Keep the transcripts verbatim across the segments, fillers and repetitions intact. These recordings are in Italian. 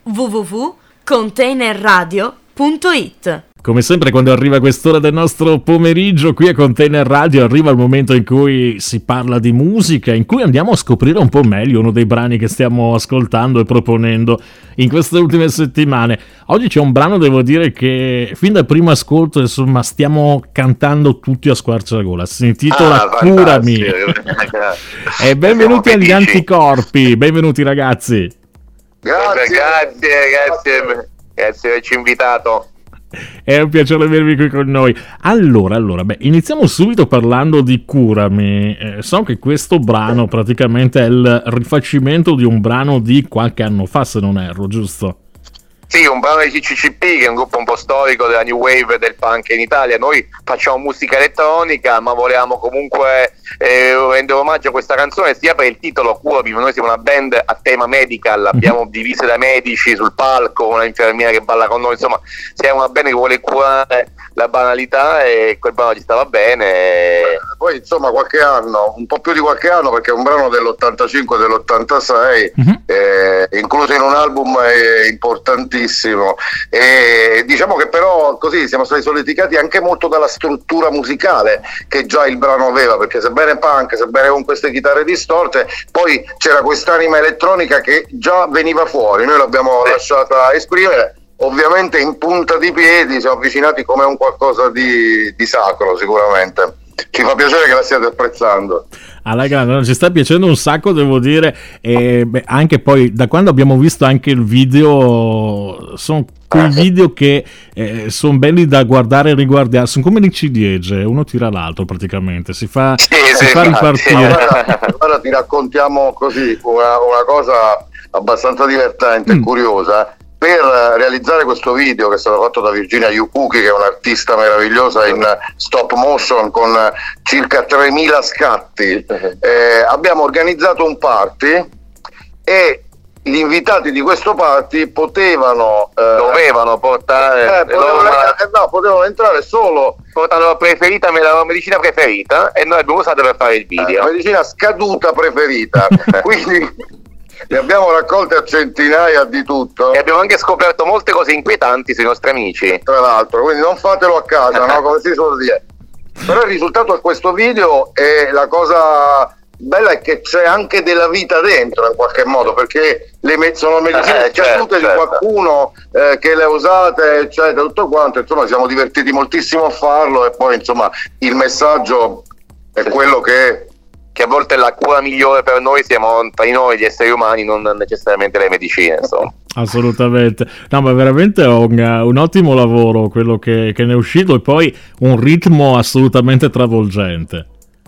w w w punto container radio punto it. Come sempre quando arriva quest'ora del nostro pomeriggio qui a Container Radio arriva il momento in cui si parla di musica, in cui andiamo a scoprire un po' meglio uno dei brani che stiamo ascoltando e proponendo in queste ultime settimane. Oggi c'è un brano, devo dire, che fin dal primo ascolto insomma stiamo cantando tutti a squarciagola. Si intitola ah, Curami. E benvenuti agli Anticorpi, benvenuti ragazzi. Grazie, grazie, grazie, grazie per averci invitato. È un piacere avervi qui con noi. Allora, allora, beh, iniziamo subito parlando di Curami. Eh, so che questo brano praticamente è il rifacimento di un brano di qualche anno fa, se non erro, giusto? Sì, un brano di C C C P, che è un gruppo un po' storico della New Wave del punk in Italia. Noi facciamo musica elettronica, ma volevamo comunque eh, rendere omaggio a questa canzone sia per il titolo Curami. Noi siamo una band a tema medical, abbiamo divise da medici sul palco, una infermiera che balla con noi, insomma siamo una band che vuole curare la banalità e quel brano ci stava bene. Poi insomma qualche anno, un po' più di qualche anno, perché è un brano dell'ottantacinque dell'ottantasei, uh-huh. eh, incluso in un album eh, importantissimo, e diciamo che però così siamo stati solleticati anche molto dalla struttura musicale che già il brano aveva, perché sebbene punk, sebbene con queste chitarre distorte, poi c'era quest'anima elettronica che già veniva fuori, noi l'abbiamo eh. lasciata esprimere. Ovviamente in punta di piedi siamo avvicinati come un qualcosa di, di sacro, sicuramente. Ci fa piacere che la stiate apprezzando. Alla grande, no, ci sta piacendo un sacco, devo dire, e beh, anche poi da quando abbiamo visto anche il video, sono quei video che eh, sono belli da guardare e riguardare, sono come le ciliegie, uno tira l'altro praticamente, si fa, sì, si sì, fa ripartire. Guarda, guarda, ti raccontiamo così una, una cosa abbastanza divertente e mm. curiosa. Per realizzare questo video, che è stato fatto da Virginia Yukuki, che è un'artista meravigliosa in stop motion con circa tremila scatti, eh, abbiamo organizzato un party e gli invitati di questo party potevano eh, dovevano portare eh, potevano, eh, no, potevano entrare solo portando la preferita, la loro medicina preferita, e noi abbiamo usato per fare il video. Eh, medicina scaduta preferita. Quindi ne abbiamo raccolte a centinaia di tutto e abbiamo anche scoperto molte cose inquietanti sui nostri amici, tra l'altro, quindi non fatelo a casa, no? Come si suol dire. Però il risultato di questo video, e la cosa bella è che c'è anche della vita dentro in qualche modo, perché le me- sono medicine eh, scadute certo, di certo. qualcuno eh, che le ha usate, eccetera, tutto quanto. Insomma, siamo divertiti moltissimo a farlo, e poi insomma il messaggio è quello che è. Che a volte la cura migliore per noi siamo tra noi gli esseri umani, non necessariamente le medicine, insomma. Assolutamente, no, ma veramente un, un ottimo lavoro quello che, che ne è uscito, e poi un ritmo assolutamente travolgente.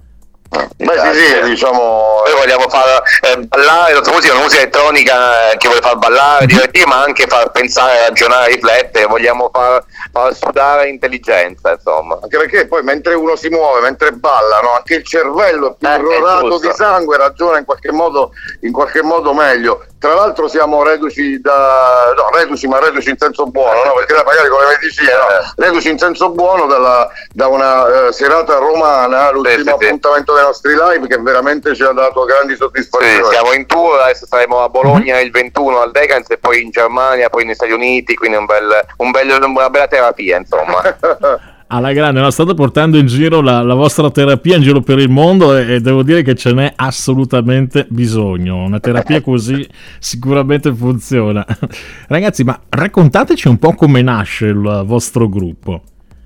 Beh sì, sì, diciamo noi vogliamo far eh, ballare, la nostra musica è una musica elettronica eh, che vuole far ballare, divertire, ma anche far pensare, ragionare, riflettere, vogliamo far, far sudare intelligenza, insomma. Anche perché poi mentre uno si muove, mentre balla, no? Anche il cervello è più eh, rodato di sangue, ragiona in qualche modo in qualche modo meglio. Tra l'altro siamo reduci da no, reduci ma reduci in senso buono, no? Perché magari con le medicine, no? Reduci in senso buono dalla, da una uh, serata romana, l'ultimo sì, sì, appuntamento sì. dei nostri live, che veramente ci ha dato grandi soddisfazioni. Sì, siamo in tour, adesso saremo a Bologna mm-hmm. il ventuno al Decans, e poi in Germania, poi negli Stati Uniti, quindi un bel, un bel, una bella terapia, insomma. Alla grande, no, state portando in giro la, la vostra terapia in giro per il mondo, e, e devo dire che ce n'è assolutamente bisogno. Una terapia così sicuramente funziona. Ragazzi, ma raccontateci un po' come nasce il vostro gruppo.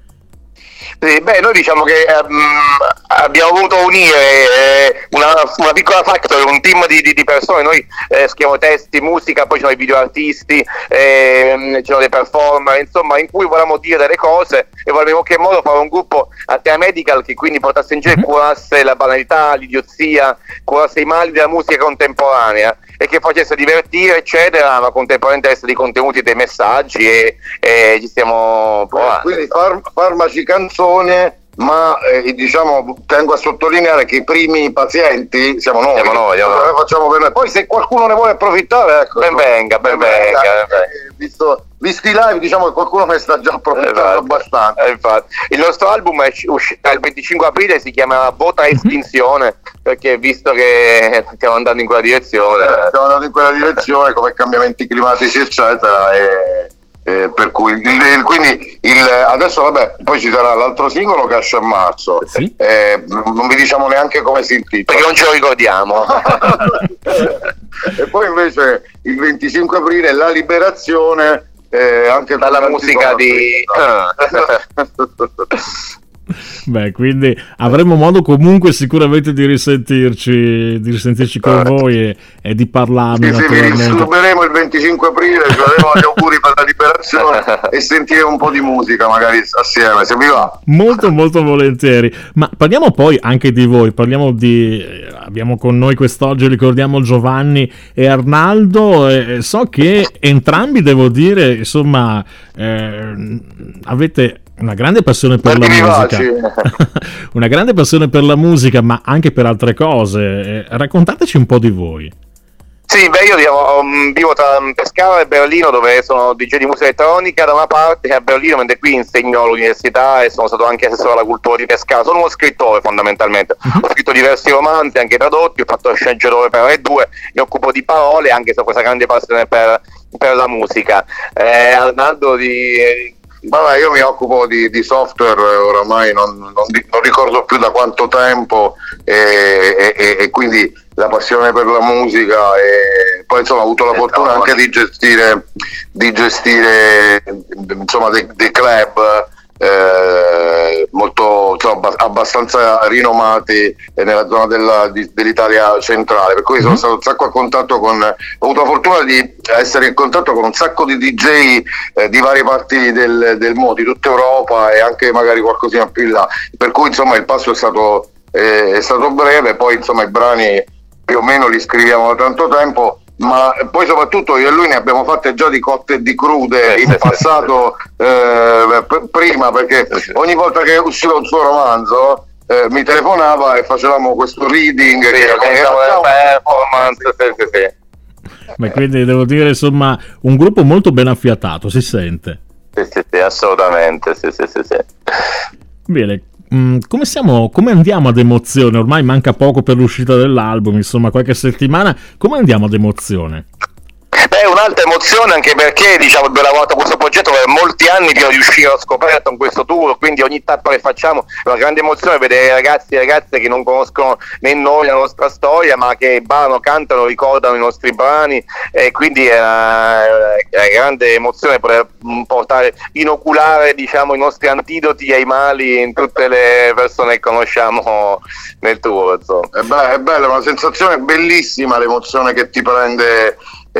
Sì, beh, noi diciamo che um, abbiamo voluto unire eh, una, una piccola factory, un team di, di, di persone. Noi eh, scriviamo testi, musica, poi ci sono i video artisti, eh, ci sono dei performer, insomma, in cui volevamo dire delle cose e volevamo in qualche modo fare un gruppo a tema medical che quindi portasse in giro e curasse la banalità, l'idiozia, curasse i mali della musica contemporanea, e che facesse divertire, eccetera, ma contemporaneamente desse dei contenuti e dei messaggi, e, e ci stiamo provando. Quindi far, farmaci canzone ma eh, diciamo tengo a sottolineare che i primi pazienti siamo noi, siamo noi, siamo noi. Facciamo per noi. Poi se qualcuno ne vuole approfittare, ecco, ben venga, ben, ben venga, venga. Eh, visto, visti live, diciamo che qualcuno ne sta già approfittando esatto. abbastanza. Eh, infatti. Il nostro album è uscito il venticinque aprile, si chiama Vota Estinzione, perché visto che stiamo andando in quella direzione, eh, stiamo andando in quella direzione come cambiamenti climatici eccetera, e Eh, per cui il, il, quindi il, adesso vabbè, poi ci sarà l'altro singolo che esce a marzo, sì. eh, non vi diciamo neanche come si intitola perché non ce lo ricordiamo. E poi invece il venticinque aprile La Liberazione, eh, anche dalla musica di Beh, quindi avremo modo comunque sicuramente di risentirci, di risentirci con voi e, e di parlarne. Sì, sì, vi disturberemo il venticinque aprile, ci faremo gli auguri per la liberazione e sentiremo un po' di musica magari assieme, se vi va. Molto molto volentieri. Ma parliamo poi anche di voi, parliamo di abbiamo con noi quest'oggi, ricordiamo Giovanni e Arnaldo, e so che entrambi, devo dire, insomma, eh, avete una grande passione per la musica, una grande passione per la musica, ma anche per altre cose. Eh, raccontateci un po' di voi. Sì, beh, io vivo, vivo tra Pescara e Berlino, dove sono D J di musica elettronica da una parte, a Berlino, mentre qui insegno all'università e sono stato anche assessore alla cultura di Pescara. Sono uno scrittore fondamentalmente, uh-huh. Ho scritto diversi romanzi, anche tradotti, ho fatto sceneggiatore per Rai due, mi occupo di parole, anche se ho questa grande passione per, per la musica. Eh, Arnaldo di... Vabbè, io mi occupo di, di software oramai non, non, non ricordo più da quanto tempo e, e, e quindi la passione per la musica e poi insomma ho avuto la fortuna anche di gestire di gestire insomma dei, dei club eh, molto insomma, abbastanza rinomati nella zona della, di, dell'Italia centrale, per cui sono stato un sacco a contatto con ho avuto la fortuna di essere in contatto con un sacco di D J eh, di varie parti del, del mondo, di tutta Europa e anche magari qualcosina più in là, per cui insomma il passo è stato eh, è stato breve, poi insomma i brani più o meno li scriviamo da tanto tempo, ma poi soprattutto io e lui ne abbiamo fatte già di cotte e di crude in passato, eh, p- prima perché ogni volta che usciva un suo romanzo eh, mi telefonava e facevamo questo reading, sì, che era performance, sì, sì, sì. Ma quindi devo dire insomma un gruppo molto ben affiatato, si sente. Sì, sì, sì, assolutamente, sì, sì, sì, sì. Bene. Come siamo, come andiamo ad emozione? Ormai manca poco per l'uscita dell'album, insomma qualche settimana. Come andiamo ad emozione? Beh, un'altra emozione, anche perché diciamo abbiamo lavorato a questo progetto per molti anni prima di uscire allo scoperto in questo tour, quindi ogni tappa che facciamo è una grande emozione vedere ragazzi e ragazze che non conoscono né noi la nostra storia, ma che ballano, cantano, ricordano i nostri brani, e quindi è una, è una grande emozione poter portare, inoculare diciamo i nostri antidoti ai mali in tutte le persone che conosciamo nel tour, insomma. È, be- è bella, è una sensazione bellissima l'emozione che ti prende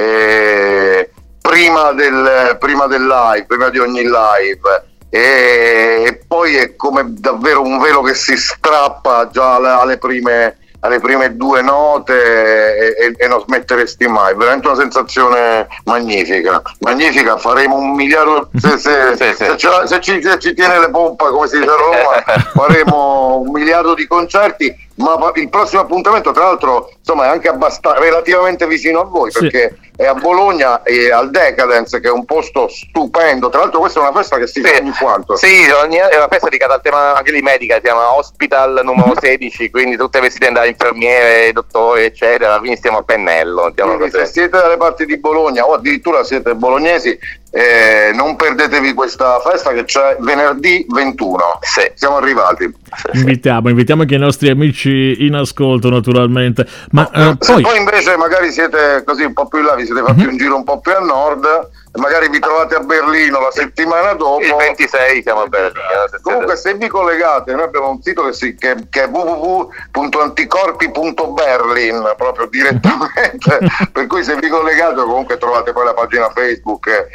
Eh, prima del prima del live, prima di ogni live, e, e poi è come davvero un velo che si strappa già alle, alle prime alle prime due note e, e, e non smetteresti mai, veramente una sensazione magnifica, magnifica. Faremo un miliardo se, se, sì, sì. se, ci, se, ci, se ci tiene le pompe, come si dice a Roma, faremo un miliardo di concerti. Ma il prossimo appuntamento, tra l'altro, insomma, è anche abbastanza relativamente vicino a voi, perché sì. È a Bologna e al Decadence, che è un posto stupendo. Tra l'altro, questa è una festa che si sì. fa ogni quanto. Sì, ogni, è una festa dedicata al tema anche di medica, si chiama Hospital numero sedici, quindi tutte vestite da infermiere, dottori, eccetera. Quindi stiamo a pennello. Quindi, se siete dalle parti di Bologna o addirittura siete bolognesi, eh, non perdetevi questa festa che c'è venerdì ventuno. Sì. Siamo arrivati. Invitiamo, invitiamo anche i nostri amici in ascolto, naturalmente. Ma eh, uh, se poi... poi invece magari siete così un po' più in là, vi siete fatti mm-hmm. un giro un po' più a nord, magari vi trovate a Berlino la settimana dopo. Il ventisei siamo a Berlino. Comunque, se vi collegate, noi abbiamo un sito che, si, che, che è w w w punto anticorpi punto berlin, proprio direttamente. Per cui se vi collegate, comunque trovate poi la pagina Facebook e,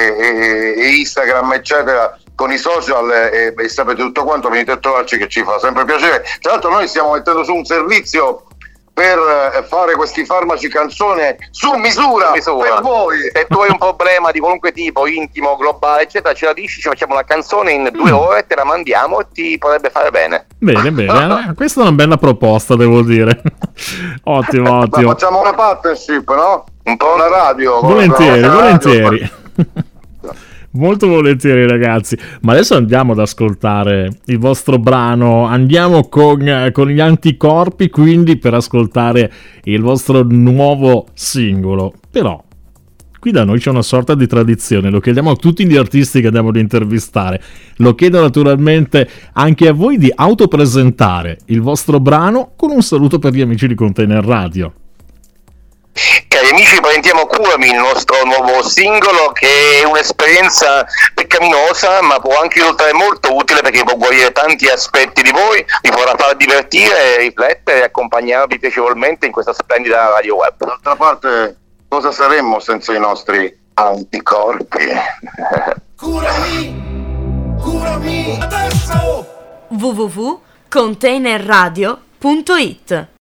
e, e Instagram, eccetera, con i social, e, e sapete tutto quanto, venite a trovarci che ci fa sempre piacere. Tra l'altro noi stiamo mettendo su un servizio per fare questi farmaci canzone su misura, misura per voi. Se tu hai un problema di qualunque tipo, intimo, globale, eccetera, ce la dici, ci facciamo una canzone in due ore, te la mandiamo e ti potrebbe fare bene. Bene, bene, questa è una bella proposta, devo dire. Ottimo, ottimo. Ma facciamo una partnership, no? Un po' una radio. Volentieri, una volentieri. Radio. Molto volentieri, ragazzi. Ma adesso andiamo ad ascoltare il vostro brano. Andiamo con, con gli Anticorpi, quindi, per ascoltare il vostro nuovo singolo. Però qui da noi c'è una sorta di tradizione, lo chiediamo a tutti gli artisti che andiamo ad intervistare. Lo chiedo naturalmente anche a voi di autopresentare il vostro brano con un saluto per gli amici di Container Radio. Cari amici, presentiamo Curami, il nostro nuovo singolo, che è un'esperienza peccaminosa ma può anche risultare molto utile perché può guarire tanti aspetti di voi, vi potrà far divertire, riflettere e accompagnarvi piacevolmente in questa splendida radio web. D'altra parte, cosa saremmo senza i nostri anticorpi? Curami, curami adesso! w w w punto container radio punto it